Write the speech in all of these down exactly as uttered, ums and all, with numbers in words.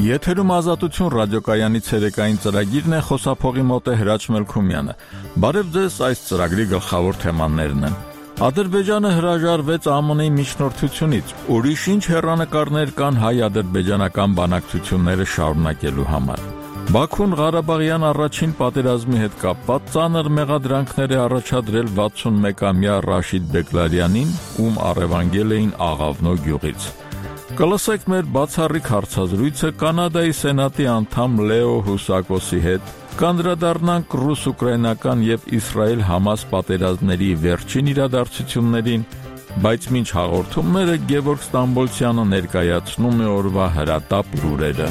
Եթերում ազատություն ռադիոկայանի ցերեկային ծրագիրն է, խոսափողի մոտ է Հրաչ Մելքումյանը։ Բարև ձեզ, այս ծրագրի գլխավոր թեմաներն են։ Ադրբեջանը հրաժարվեց ԱՄՆ-ի միջնորդությունից, ուրիշ ինչ հեռանկարներ կան հայ-ադրբեջանական բանակցությունները շարունակելու համար։ Բաքուն Ղարաբաղյան առաջին պատերազմի հետ կապված ծանր մեղադրանքներ է առաջադրել վաթսունմեկամյա Ռաշիդ Բեգլարյանին, ում առևանգել էին Աղավնո գյուղից։ Կլսեք մեր բացառիկ հարցազրույցը Կանադայի Սենատի անդամ Լեո Հուսակոսի հետ, կանդրադառնանք ռուս-ուկրաինական եւ Իսրայել-Համաս պատերազմների վերջին իրադարձություններին, բայց մինչ հաղորդումները Գևորգ Ստամբոլցյանը ներկայացնում է օրվա հրատապ լուրերը։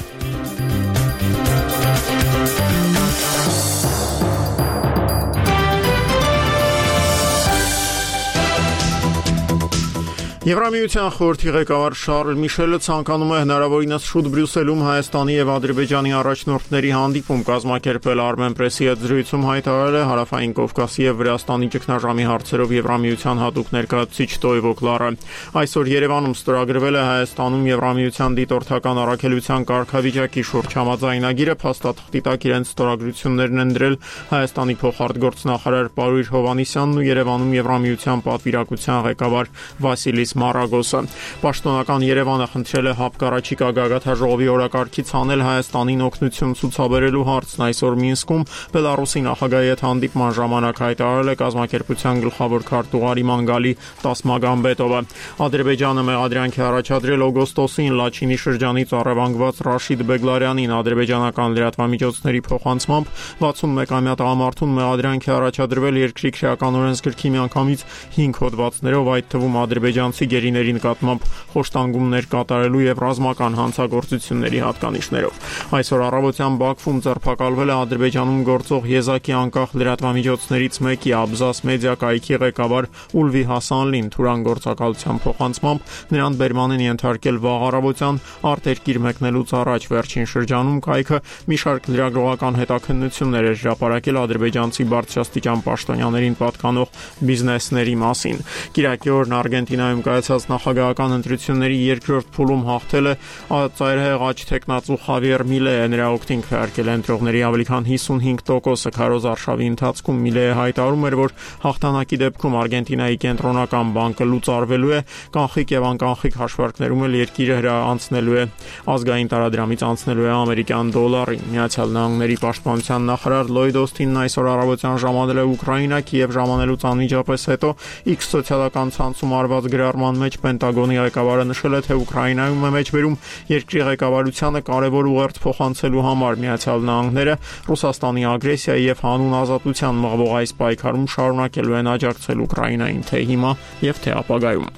Եվրամիության խորհրդի ղեկավար Շարլ Միշելը ցանկանում է հնարավորինս շուտ Բրյուսելում Հայաստանի եւ Ադրբեջանի առաջնորդների հանդիպում կազմակերպել։ Armenpress-ի հետ զրույցում հայտարարել է Հարավային Կովկասի եւ Վրաստանի ճգնաժամի հարցերով Եվրամիության հատուկ ներկայացուցիչ Տոյվո Կլարը։ Այսօր Երևանում ստորագրվել է Հայաստանում Եվրամիության դիտորդական առաքելության կարգավիճակի շուրջ համաձայնագիրը, փաստաթղթի տակ իրենց ստորագրություններն են դրել Հայաստանի փոխարտգործնախարար Պարույր Հովհաննիսյանն ու Երևանում Եվրամիության պատվիրակության ղեկավար Վասիլիս Մարագոսը։ Պաշտոնական Երևանը խնդրել է ՀԱՊԿ առաջիկա գագաթաժողովի օրակարգից հանել Հայաստանին օգնություն ցուցաբերելու հարցն։ Այսօր Մինսկում Բելարուսի նախագահի հետ հանդիպման ժամանակ հայտարարել է կազմակերպության գլխավոր քարտուղար Իմանգալի Տասմագամբետովը։ Ադրբեջանը մեղադրանք է առաջադրել օգոստոսին Լաչինի շրջանից առևանգված Ռաշիդ Բեգլարյանին։ Ադրբեջանական լրատվամիջոցների փոխանցմամբ վաթսունմեկամյա տղամարդուն մեղադրանք է առաջադրվել երկրի քրեական օրենսգրքի միանգամից հինգ հոդվածներով, այդ թվում ադրբեջանցի գերիների նկատմամբ խոշտանգումներ կատարելու եւ ռազմական հանցագործությունների հատկանիշներով։ Այսօր առավոտյան Բաքվում ձերբակալվել է Ադրբեջանում գործող Եզակի անկախ լրատվամիջոցներից մեկի Աբզաս մեդիա կայքի ղեկավար Ուլվի Հասանլին։ Թուրան գործակալության փոխանցմամբ նրան բերման են ենթարկել վաղ առավոտյան արտերկիր մեկնելուց առաջ։ Վերջին շրջանում կայքը մի շարք լրագրողական հետաքննություններ էր հրապարակել ադրբեջանցի բարձրաստիճան պաշտոնյաներին պատկանող բիզնեսների մասին։ Կիրակի օրն Արգենտինայում կայացած նախագահական ընտրությունների երկրորդ փուլում հաղթել է ծայրահեղ աջ թեկնածու Խավիեր Միլեը։ Նրա օգտին քվեարկել է ընտրողների ավելի քան հիսունհինգ տոկոսը։ Քարոզ արշավի ընթացքում Միլեը հայտարարում էր, որ հաղթանակի դեպքում Արգենտինայի կենտրոնական բանկը լուծարվելու է, կանխիկ եւ անկանխիկ հաշվարկներում էլ երկիրը հրաանցնելու է ազգային տարադրամից անցնելու է ամերիկյան դոլարին։ Միացյալ Նահանգների պաշտպանության նախարար Լոյդ Օսթինն այսօր առավոտյան ժամանել է Ուկրաինա, Կիև ժամանելուց անմիջապես հետո X սոցիալական ցանցում արված գրառման մեջ Պենտագոնի ղեկավարը նշել է, թե Ուկրաինայում է մեջբերում երկրի ղեկավարությանը կարևոր ուղերձ փոխանցելու համար։ Միացյալ Նահանգները Ռուսաստանի ագրեսիայի եւ հանուն ազատության մղվող այս պայքարում շարունակելու են աջակցել Ուկրաինային թե հիմա եւ թե ապագայում։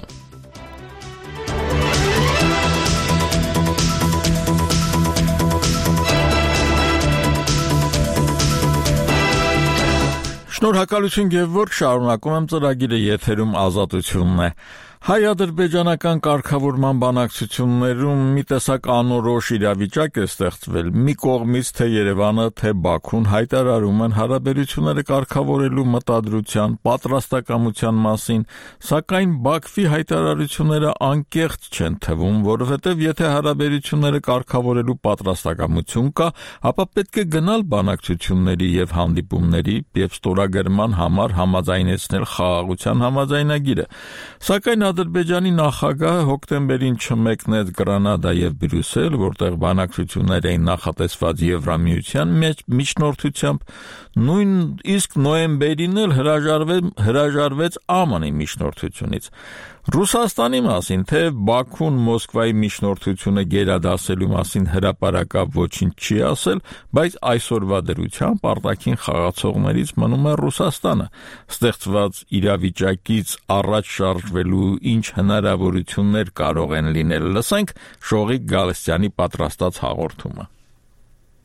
Շնորհակալություն Գևորգ, շարունակում եմ ծրագիրը, եթերում ազատությունն է։ Հայ-ադրբեջանական կարգավորման բանակցություններում մի տեսակ անորոշ իրավիճակ է ստեղծվել։ Մի կողմից թե Երևանը, թե Բաքուն հայտարարում են հարաբերությունները կարգավորելու մտադրության, պատրաստակամության մասին, սակայն Բաքվի հայտարարությունները անկեղծ չեն թվում, որովհետև եթե հարաբերությունները կարգավորելու պատրաստակամություն կա, ապա պետք է գնալ բանակցությունների եւ հանդիպումների եւ ստորագրման համար համաձայնեցնել խաղաղության համաձայնագիրը։ Սակայն Ադրբեջանի նախագահը հոկտեմբերին չմեկնեց Գրանադա եւ Բրյուսել, որտեղ բանակցություններ էին նախատեսված Եվրամիության մեջ միջնորդությամբ, նույնիսկ նոյեմբերին էլ հրաժարվեց ԱՄՆ-ի միջնորդությունից։ Ռուսաստանի մասին, թե Բաքուն Մոսկվայի միջնորդությունը գերադասելու մասին հրապարակավ ոչինչ չի ասել, բայց այսօրվա դրությամբ արտաքին խաղացողներից մնում է Ռուսաստանը։ Ստեղծված իրավիճակից առաջ շարժվելու ինչ հնարավորություններ կարող են լինել։ Լսենք Շողիկ Գալստյանի պատրաստած հաղորդումը։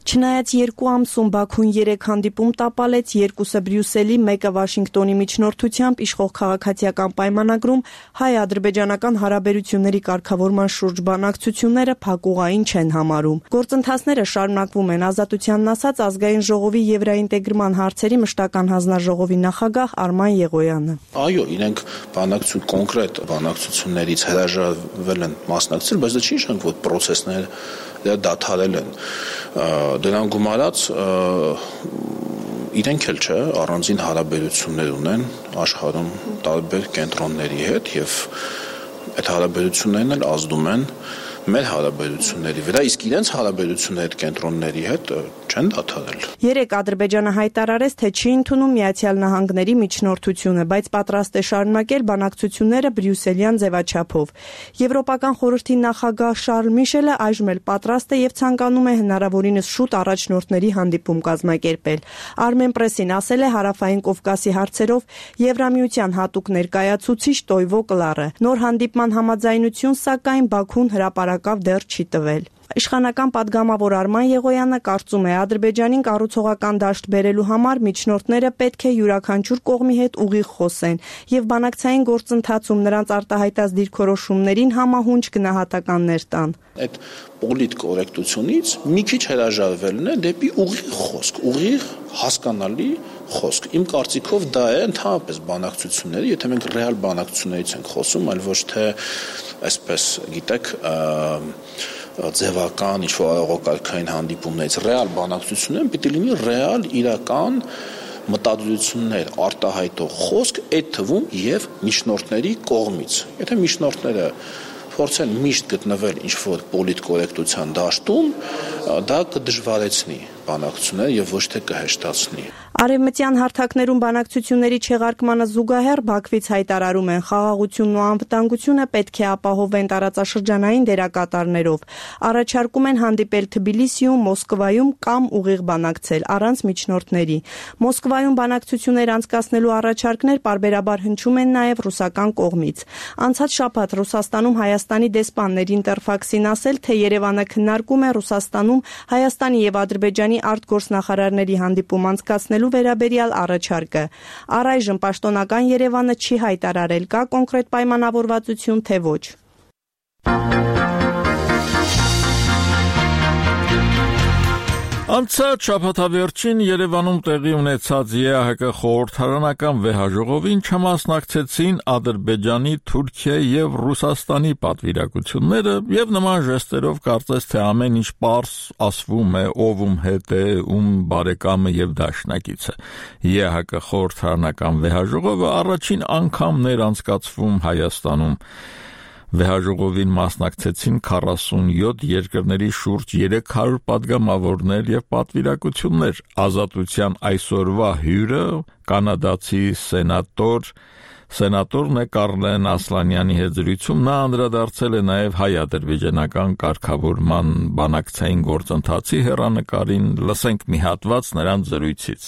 Չնայած երկու ամսում Բաքուն երեք հանդիպում տապալեց, երկուսը Բրյուսելի, մեկը Վաշինգտոնի միջնորդությամբ իշխող քաղաքացիական պայմանագրում հայ-ադրբեջանական հարաբերությունների կարգավորման շուրջ բանակցությունները փակուղային չեն համարում։ Գործընթացները շարունակվում են, Ազատությանն ասաց Ազգային ժողովի եվրաինտեգրման հարցերի մշտական հանձնաժողովի նախագահ Արման Եղոյանը։ Այո, իրենք բանակցություն կոնկրետ բանակցություններից հրաժարվել են մասնակցել, բայց դա չի նշանակում, որ process-ները դադարել են։ Դրան գումարած իրենք էլ չէ, առանձին հարաբերություններ ունեն աշխարհում տարբեր կենտրոնների հետ եւ այդ հարաբերություններն էլ ազդում են մեր հարաբերությունների վրա, իսկ իրենց հարաբերությունների հետ կենտրոնների հետ չեն դադարել։ Երեք Ադրբեջանը հայտարարեց, թե չի ընդունում Միացյալ Նահանգների միջնորդությունը, բայց պատրաստ է շարունակել բանակցությունները բրյուսելյան ձևաչափով։ Եվրոպական խորհրդի նախագահ Շարլ Միշելը այժմ էլ պատրաստ է եւ ցանկանում է հնարավորինս շուտ առաջնորդների հանդիպում կազմակերպել։ Armen Press-ին ասել է Հարավային Կովկասի հարցերով Եվրամիության հատուկ ներկայացուցիչ Տոյվո Կլարը։ Նոր հանդիպման համաձայնություն, սակայն Բաքուն հրապարակավ դեռ չի տվել։ Իշխանական падգամավոր Արման Եղոյանը կարծում է, Ադրբեջանին կառուցողական դաշտ բերելու համար միջնորդները պետք է յուրաքանչյուր կողմի հետ ուղիղ խոսեն եւ բանակցային գործընթացում նրանց արտահայտած դիրքորոշումներին համահունչ գնահատականներ տան։ Այդ պոլիտ կորեկտությունից մի քիչ հրաժարվելն է դեպի ուղիղ խոսք, ուղիղ հասկանալի խոսք։ Իմ կարծիքով դա է ընդհանրապես բանակցությունները, եթե մենք ռեալ բանակցություններից ենք խոսում, այլ ոչ թե այսպես, գիտեք, ձևական ինչ-որ արարողակարգային հանդիպումներից ռեալ բանակցություններ պիտի լինի ռեալ իրական մտադրություններ արտահայտող խոսք, այդ թվում եւ միջնորդների կողմից։ Եթե միջնորդները փորձեն միշտ գտնվել ինչ-որ պոլիտկորեկտության դաշտում, դա կդժվարեցնի բանակցությունները եւ ոչ թե կհեշտացնի։ Արևմտյան հարթակներում բանակցությունների չեղարկմանը զուգահեռ Բաքվից հայտարարում են, խաղաղությունն ու անվտանգությունը պետք է ապահովեն տարածաշրջանային դերակատարներով։ Առաջարկում են հանդիպել Թբիլիսիում, Մոսկվայում կամ ուղիղ բանակցել առանց միջնորդների։ Մոսկվայում բանակցություններ անցկացնելու առաջարկներ պարբերաբար հնչում են նաև ռուսական կողմից։ Անցած շաբաթ Ռուսաստանում Հայաստանի դեսպան Ինտերֆաքսին ասել, թե Երևանը քննարկում է Ռուսաստանում Հայաստանի եւ Ադրբեջանի արտգործնախարարների հանդիպում անցկացնելու վերաբերյալ առաջարկը։ Առայժմ պաշտոնական Երևանը չի հայտարարել, կա կոնկրետ պայմանավորվածություն, թե ոչ։ Անցած շաբաթավերջին Երևանում տեղի ունեցած ԵԱՀԿ խորհրդարանական վեհաժողովին չմասնակցեցին Ադրբեջանի, Թուրքիայի եւ Ռուսաստանի պատվիրակությունները եւ նման ժեստերով կարծես թե ամեն ինչ պարզ ասվում է, ով ում հետ է, ում բարեկամը եւ դաշնակիցը։ ԵԱՀԿ խորհրդարանական վեհաժողովը առաջին անգամն էր անցկացվում Հայաստանում։ Վեհաժողովին մասնակցեցին քառասունյոթ երկրների շուրջ երեք հարյուր պատգամավորներ եւ պատվիրակություններ։ Ազատության այսօրվա հյուրը կանադացի սենատոր Սենատորն է Կարլեն Ասլանյանի հետ զրույցում նա անդրադարձել է նաեւ հայ-ադրբեջանական կարգավորման բանակցային գործընթացի հեռանկարին, լսենք մի հատված նրանց զրույցից։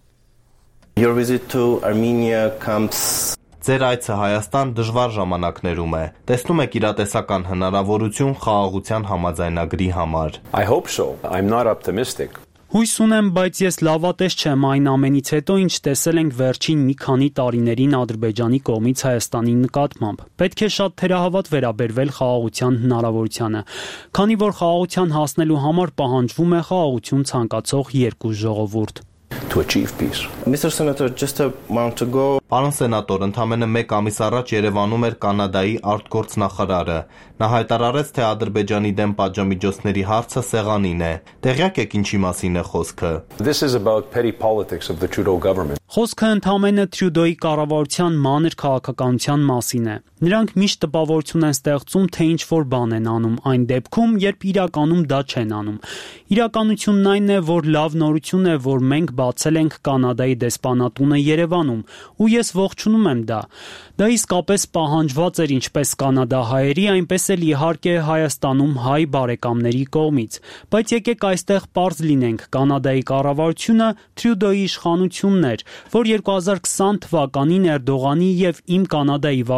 Your visit to Armenia comes Ձեր այցը Հայաստան դժվար ժամանակներում է։ Տեսնում եք իրատեսական հնարավորություն խաղաղության համաձայնագրի համար։ I hope so. I'm not optimistic. Հույս ունեմ, բայց ես լավատես չեմ այն ամենից հետո, ինչ տեսել ենք վերջին մի քանի տարիներին Ադրբեջանի կողմից Հայաստանի նկատմամբ։ Պետք է շատ թերահավատ վերաբերվել խաղաղության հնարավորությանը, քանի որ խաղաղության հասնելու համար պահանջվում է խաղաղություն ցանկացող երկու ժողովուրդ։ To achieve peace. Mister Senator, just a month ago, Պարոն սենատոր, ընդամենը մեկ ամիս առաջ Երևանում էր Կանադայի արտգործնախարարը։ Նա հայտարարեց, թե Ադրբեջանի դեմ պատժամիջոցների հարցը սեղանին է։ Տեղյակ եք ինչի մասին է խոսքը։ This is about petty politics of the Trudeau government. Խոսքը ընդամենը Տրյուդոյի կառավարության մանր քաղաքականության մասին է։ Նրանք միշտ տպավորություն են ստեղծում, թե ինչ-որ բան են անում, այն դեպքում, երբ իրականում դա չեն անում։ Իրականությունն այն է, որ լավ նորություն է, որ մենք բացել ենք Կանադայի դեսպանատունը Երևանում, ու ես ողջունում եմ դա։ Դա իսկապես պահանջված էր ինչպես կանադահայերի, այնպես էլ իհարկե Հայաստանում հայ բարեկամների կողմից։ Բայց եկեք այստեղ պարզ լինենք, Կանադայի կառավարությունը Տրյուդոյի իշխանությունն էր, որ երկու հազար քսան թվականին Էրդողանի եւ Իմ Կանադայի վարչապետի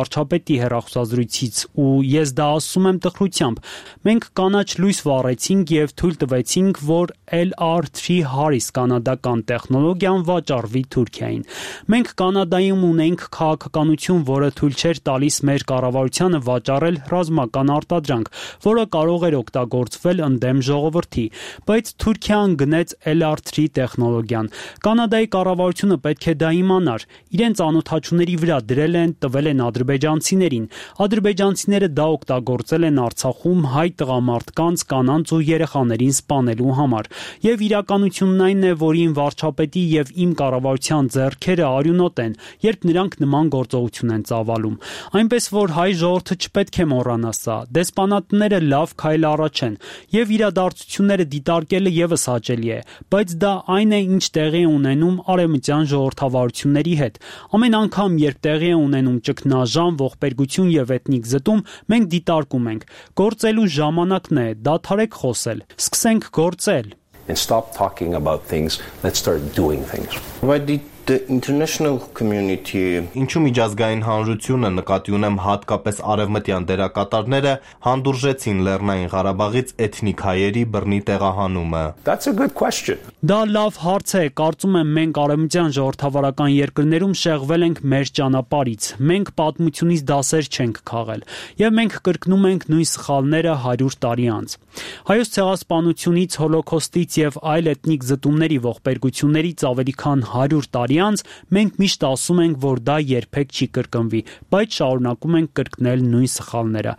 Կուվեյթի հեռախոսազրույցից ու ես դա ասում եմ տխրությամբ։ Մենք կանաչ լույս վառեցինք եւ թույլ տվեցինք, որ L R three Harris կանադական տեխնոլոգիան վաճառվի Թուրքիային։ Մենք Կանադայում ունենք քաղաքականություն, որը թույլ չէր տալիս մեր կառավարությանը վաճառել ռազմական արտադրանք, որը կարող էր օգտագործվել ընդդեմ ժողովրդի, բայց Թուրքիան գնեց L R three տեխնոլոգիան։ Կանադայի կառավարությունը պետք է դա իմանար։ Իրենց անօթաչուների վրա դրել են, տվել են ադրբեջանցիներին։ Ադրբեջանցիները դա օգտագործել են Արցախում հայ տղամարդկանց, կանանց ու երեխաներին սպանելու համար։ Եվ իրականությունն այն է, որին վարչապետի եւ իմ կառավարության ձեռքերը արյունոտ են, երբ նրանք նման գործողություն են ծավալում։ Այնպես որ հայ ժողովուրդը չպետք է մոռանա սա։ Դեսպանատները լավ քայլ առաջ են եւ իրադարձությունները դիտարկելը եւս հաճելի է, բայց դա այն է, ինչ տեղի է ունենում արևմտյան ժողովրդավարությունների հետ։ Ամեն անգամ, երբ տեղի է ունենում ճգնաժամ, ողբերգություն եւ էթնիկ զտում, մենք դիտարկում ենք։ Գործելու ժամանակն է, դադարեք խոսել։ Սկսենք գործել։ And stop talking about things, let's start doing things. Why did the international community ինչու միջազգային հանրությունը նկատի ունեմ հատկապես արևմտյան դերակատարները հանդուրժեցին Լեռնային Ղարաբաղից էթնիկ հայերի բռնի տեղահանումը? That's a good question. Դա լավ հարց է, կարծում եմ մենք արևմտյան ժողովրդավարական երկրներում շեղվել ենք մեր ճանապարհից։ Մենք պատմությունից դասեր չենք քաղել եւ մենք կրկնում ենք նույն սխալները հարյուր տարի անց։ Հայոց ցեղասպանությունից, հոլոկոստից եւ այլ էթնիկ զտումների ողբերգություններից ավելի քան հարյուր տարի անց մենք միշտ ասում ենք, որ դա երբեք չի կրկնվի, բայց շարունակում ենք կրկնել նույն սխալները։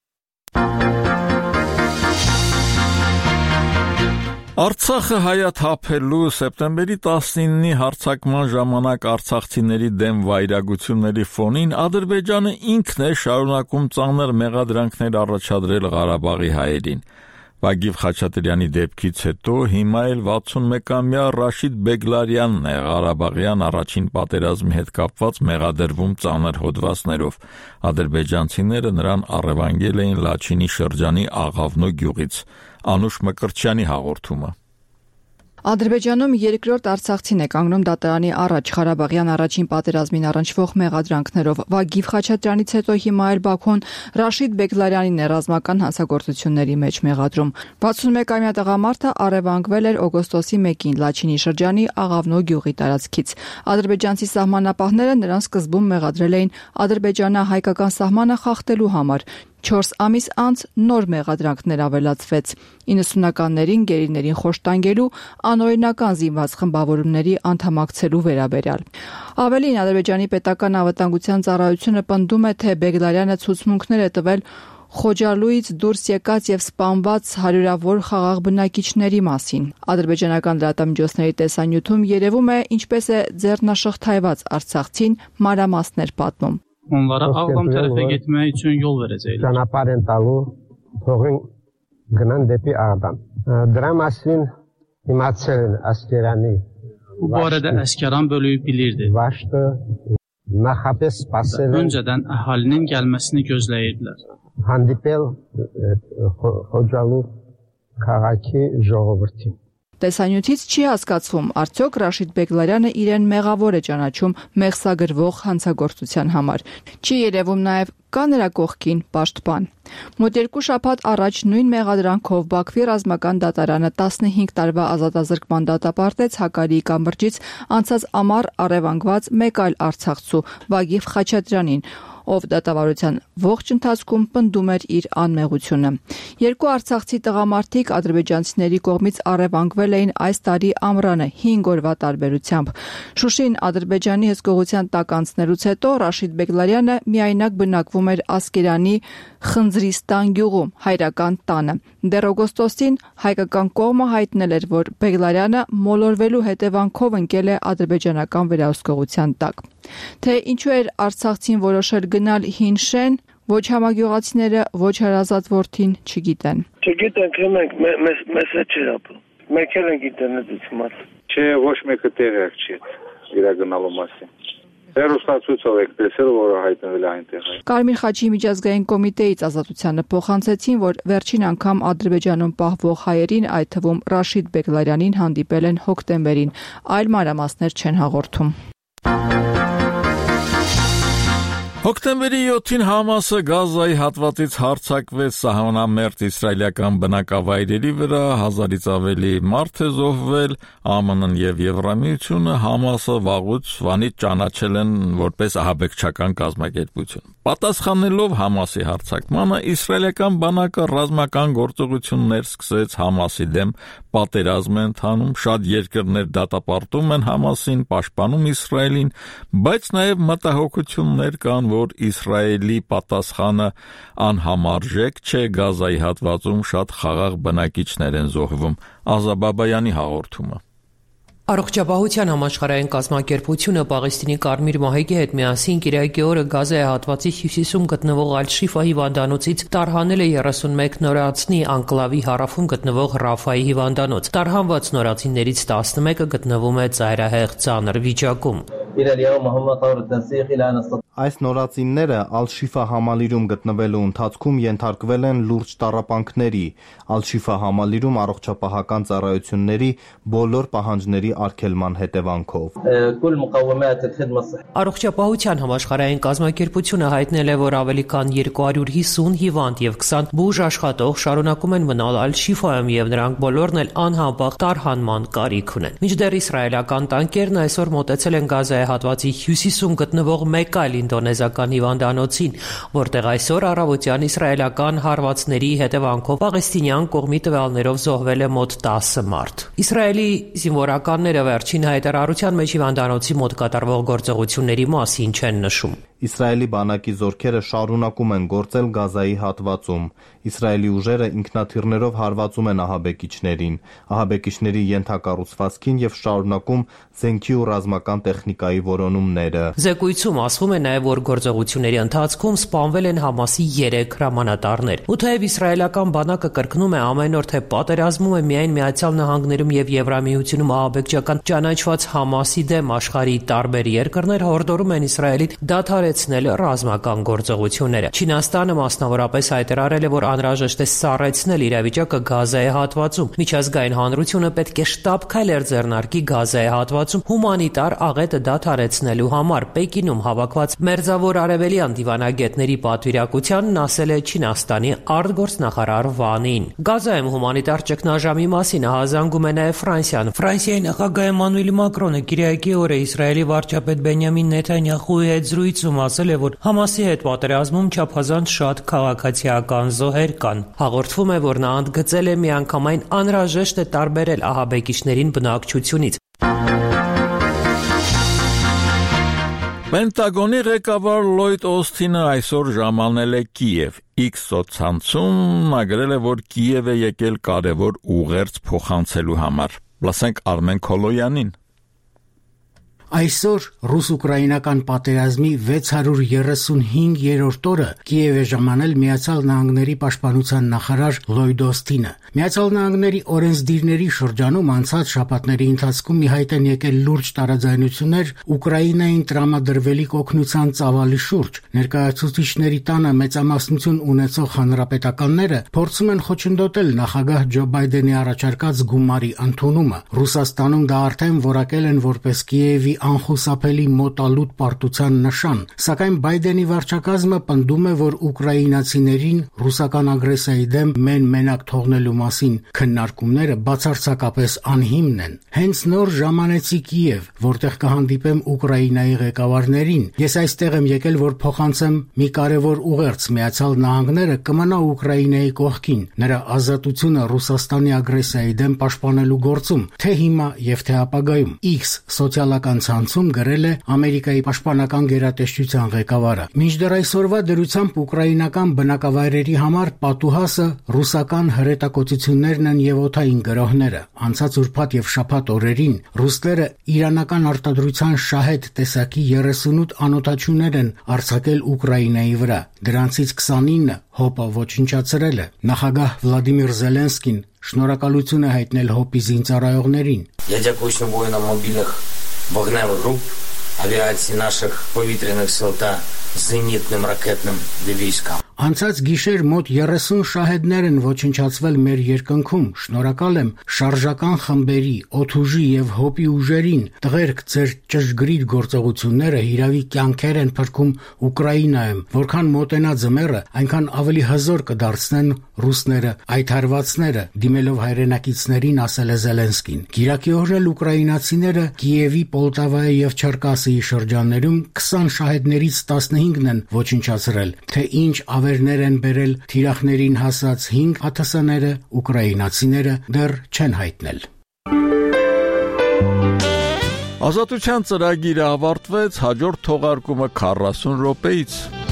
Արցախը հայաթափելու սեպտեմբերի տասնինի հարձակման ժամանակ արցախցիների դեմ վայրագությունների ֆոնին Ադրբեջանը ինքն է շարունակում ծանր մեղադրանքներ առաջադրել Ղարաբաղի հայերին։ Վագիվ Խաչատրյանի դեպքից հետո հիմա էլ վաթսունմեկամյա Ռաշիդ Բեգլարյանն է Ղարաբաղյան առաջին պատերազմի հետ կապված մեղադրվում ծանր հոդվածներով։ Ադրբեջանցիները նրան առևանգել էին Լաչինի շրջանի Աղավնո գյուղից։ Անուշ Մկրտչյանի հաղորդումը։ Ադրբեջանում երկրորդ Արցախցին է կանգնում դատարանի առաջ Ղարաբաղյան առաջին պատերազմին առնչվող մեղադրանքներով։ Վագիվ Խաչատրյանից հետո հիմա էլ Բաքուն Ռաշիդ Բեգլարյանին է ռազմական հանցագործությունների մեջ մեղադրում։ վաթսունմեկամյա տղամարդը առևանգվել էր օգոստոսի մեկին Լաչինի շրջանի Աղավնո գյուղի տարածքից։ Ադրբեջանցի սահմանապահները նրան սկզբում մեղադրել էին ադրբեջանա-հայկական սահմանը խախտելու համար։ Չորս ամիս անց նոր մեղադրանքներ ավելացվեց։ իննսունականներին գերիներին խոշտանգելու անօրինական զինված խմբավորումների անդամակցելու վերաբերյալ։ Ավելին, Ադրբեջանի պետական անվտանգության ծառայությունը պնդում է, թե Բեգլարյանը ցուցմունքներ է տվել Խոջալույից դուրս եկած եւ սպանված հարյուրավոր խաղաղ բնակիչների մասին։ Ադրբեջանական լրատվամիջոցների տեսանյութում երևում է, ինչպես է ձեռնաշղթայված արցախցին մանրամասներ պատմում։ Onlara Ağdam tərəfə getmək üçün yol verəcəklər. Ճանապարհ են տալու, թողին գնան դեպի Ağdam։ Դրա մասին իմացել են Ասկերանի։ Bu barədə Əsgəran bölüyü bilirdi. Başda նախապես սպասել են։ Öncədən əhalinin gəlməsini gözləyirdilər. Հանդիպել Խոջալու քաղաքի ժողովրդին։ Տեսանյութից չի հասկացվում, արդյոք Ռաշիդ Բեգլարյանը իրեն մեղավոր է ճանաչում մեղսագրվող հանցագործության համար։ Չի երևում նաև կա նրա կողքին պաշտպան։ Մոտ երկու շաբաթ առաջ նույն մեղադրանքով Բաքվի ռազմական դատարանը տասնհինգ տարվա ազատազրկման դատապարտեց Հակարիի կամրջից անցած ամառ առևանգված մեկ այլ արցախցու Վագիվ Խաչատրյանին, ով դատավարության ողջ ընթացքում պնդում էր իր անմեղությունը։ Երկու արցախցի տղամարդիկ ադրբեջանցիների կողմից առևանգվել էին այս տարի ամռանը հինգ օրվա տարբերությամբ։ Շուշին Ադրբեջանի հսկողության տակ անցնելուց հետո Ռաշիդ Բեգլարյանը միայնակ բնակվում էր Ասկերանի Խնձրիստան գյուղում, հայրական տանը։ Դեռ օգոստոսին հայկական կողմը հայտնել էր, որ Բեգլարյանը մոլորվելու հետևանքով ընկել է ադրբեջանական վերահսկողության տակ։ Թե ինչու էր արցախցին որոշել գնալ հին շեն, ոչ համագյուղացիները, ոչ հարազատ որդին չգիտեն։ Չգիտենք, մենք մեզ հետ չէր ապրում։ Մենք էլ ենք ինտերնետից իմացել։ Չէ, ոչ մեկը տեղյակ չի իր գնալու մասին։ Հերոստացույցով եք տեսել, որը հայտնվել է այնտեղ։ Կարմիր խաչի միջազգային կոմիտեից ազատությանը փոխանցեցին, որ վերջին անգամ Ադրբեջանում պահվող հայերին, այդ թվում Ռաշիդ Բեգլարյանին հանդիպել են հոկտեմբերին, այլ մանրամասներ չեն հաղորդում։ Հոկտեմբերի յոթին Համասը Գազայի հատվածից հարձակվեց սահմանամերձ իսրայելական բնակավայրերի վրա, հազարից ավելի մարդ է զոհվել, ԱՄՆ-ն եւ Եվրամիությունը Համասը վաղուց վանից ճանաչել են որպես ահաբեկչական կազմակերպություն։ Պատասխանելով Համասի հարձակմանը, իսրայելական բանակը ռազմական գործողություններ սկսեց Համասի դեմ, պատերազմ է ընթանում, շատ երկրներ դատապարտում են Համասին, պաշտպանում Իսրայելին, բայց նաեւ մտահոգություններ կան, որ Իսրայելի պատասխանը անհամարժեք չէ, Գազայի հատվածում շատ խաղաղ բնակիչներ են զոհվում։ Ազաբաբայանի հաղորդումը։ Առողջապահության համաշխարհային կազմակերպությունը Պաղեստինի Կարմիր մահիկի հետ միասին Կիրակի օրը Գազայի հատվածի հյուսիսում գտնվող Ալ-Շիֆա հիվանդանոցից տարհանել է երեսունմեկ նորածնի անկլավի հարավում գտնվող Ռաֆայի հիվանդանոց։ Տարհանված նորածիններից տասնմեկը գտնվում է ծայրահեղ ծանր վիճակում։ Այս նորածինները Ալ-Շիֆա համալիրում գտնվելու ընթացքում ենթարկվել են լուրջ տառապանքների, Ալ-Շիֆա համալիրում առողջապահական ծառայությունների բոլոր պահանջների արգելման հետևանքով։ Առողջապահության համաշխարհային կազմակերպությունը հայտնել է, որ ավելի քան երկու հարյուր հիսուն հիվանդ եւ քսան բուժ աշխատող շարունակում են մնալ Ալ-Շիֆայում եւ նրանք բոլորն էլ անհապաղ տարհանման կարիք ունեն։ Մինչդեռ իսրայելական տանկերն այսօր մոտեցել են Գազայի հատվածի հյուսիսում գտնվող մեկ այլ ինդոնեզիական հիվանդանոցին, որտեղ այսօր առավոտյան իսրայելական հարվածների հետևանքով պաղեստինյան կողմի տվյալներով զոհվել է մոտ տասը մարդ։ Իսրայելի զինվորականները վերջին հայտարարության մեջ հիվանդանոցի մոտ կատարվող գործողությունների մասին չեն նշում։ Իսրայելի բանակի զորքերը շարունակում են գործել Գազայի հատվածում։ Իսրայելի ուժերը ինքնաթիռներով հարվածում են ահաբեկիչներին, ահաբեկիչների ենթակառուցվածքին եւ շարունակում զենքի ու ռազմական տեխնիկայի որոնումները։ Զեկույցում ասվում է նաեւ, որ գործողությունների ընթացքում սպանվել են Համասի երեք հրամանատարներ։ Ու թեև իսրայելական բանակը կրկնում է ամեն օր, թե պատերազմում է միայն Միացյալ Նահանգներում եւ Եվրամիությունում ահաբեկչական ճանաչված Համասի դեմ, աշխարհի տարբեր երկրներ հորդորում են Իսրայելին դադարեցնել ռազմական գործողությունները։ Չինաստանը մասնավորապես հայտարարել է, որ անհրաժեշտ է սառեցնել իրավիճակը Գազայի հատվածում։ Միջազգային հանրությունը պետք է շտապ քայլեր ձեռնարկի Գազայի հատվածում հումանիտար աղետը դադարեցնելու համար։ Պեկինում հավաքված մերձավոր արևելյան դիվանագետների պատվիրակությանն ասել է Չինաստանի արտգործնախարար Վանին։ Գազայում հումանիտար ճգնաժամի մասին ահազանգում է նաև Ֆրանսիան։ Ֆրանսիայի նախագահ Էմանուել Մակրոնը Կիրակի օրը Իսրայելի վարչապետ Բենյամին Նեթանյախուի հետ զրույցում ասել է, որ Համասի հետ պատերազմում չափազանց շատ քաղաքացիական զոհեր կան։ Հաղորդվում է, որ նա ընդգծել է միանգամայն անհրաժեշտ է տարբերել ահաբեկիչներին բնակչությունից։ Պենտագոնի ղեկավար Լոյդ Օսթինը այսօր ժամանել է Կիև։ X սոցցանցում նա գրել է, որ Կիև է եկել կարևոր ուղերձ փոխանցելու համար։ Լսենք Արմեն Քոլոյանին։ Այսօր ռուս-ուկրաինական պատերազմի վեց հարյուր երեսունհինգերորդ օրը Կիև է ժամանել Միացյալ Նահանգների պաշտպանության նախարար Լոյդ Օսթինը։ Միացյալ Նահանգների օրենսդիրների շրջանում անցած շաբաթների ընթացքում ի հայտ են եկել լուրջ տարաձայնություններ Ուկրաինային տրամադրվելիք օգնության ծավալի շուրջ։ Ներկայացուցիչների տանը մեծամասնություն ունեցող հանրապետականները փորձում են խոչընդոտել նախագահ Ջո Բայդենի առաջարկած գումարի ընդունումը։ Ռուսաստանում դա արդեն որակել են որպես Կիևի անխուսափելի մոտալուտ պարտության նշան, սակայն Բայդենի վարչակազմը պնդում է, որ ուկրաինացիներին ռուսական ագրեսիայի դեմ մեն-մենակ թողնելու մասին քննարկումները բացարձակապես անհիմն են։ Հենց նոր ժամանեցի Կիև, որտեղ կհանդիպեմ Ուկրաինայի ղեկավարներին։ Ես այստեղ եմ եկել, որ փոխանցեմ մի կարևոր ուղերձ. Միացյալ Նահանգները կմնա Ուկրաինայի կողքին, նրա ազատությունը Ռուսաստանի ագրեսիայի դեմ պաշտպանելու գործում, թե հիմա եւ թե ապագայում։ X սոցիալական ցանցում գրել է Ամերիկայի պաշտպանական գերատեսչության ղեկավարը։ Մինչդեռ այսօրվա դրությամբ ուկրաինական բնակավայրերի համար պատուհասը ռուսական հրետակոծություններն են եւ օդային գրոհները։ Անցած ուրբաթ եւ շաբաթ օրերին ռուսները իրանական արտադրության շահեդ տեսակի երեսունութ անօդաչուներ են արձակել Ուկրաինայի վրա։ Դրանցից քսանինը հոպը ոչնչացրել է։ Նախագահ Վլադիմիր Զելենսկին շնորհակալություն է հայտնել հոպի զինծառայողներին։ Я дякую всім воїнам мобільних вогневих груп, авіації наших повітряних сил та зенітним ракетним військам. Անցած գիշեր մոտ երեսուն շահեդներ են ոչնչացվել մեր երկնքում։ Շնորհակալ եմ շարժական խմբերի, օդուժի եւ հոպի ուժերին։ Տղերք, ձեր ճշգրիտ գործողությունները հիրավի կյանքեր են փրկում Ուկրաինայում։ Որքան մոտենա ձմեռը, այնքան ավելի հզոր կդարձնեն ռուսները այդ հարվածները, դիմելով հայրենակիցներին, ասել է Զելենսկին։ Կիրակի օրը ուկրաինացիները Կիևի, Պոլտավայի եւ Չերկասիի շրջաններում քսան շահեդներից տասնհինգն են ոչնչացրել, թե ինչ ավերներ են բերել թիրախներին հասած հինգ ԱԹՍ-ները ուկրաինացիները դեռ չեն հայտնել։ Ազատության ծրագիրը ավարտվեց, հաջորդ թողարկումը քառասուն րոպեից։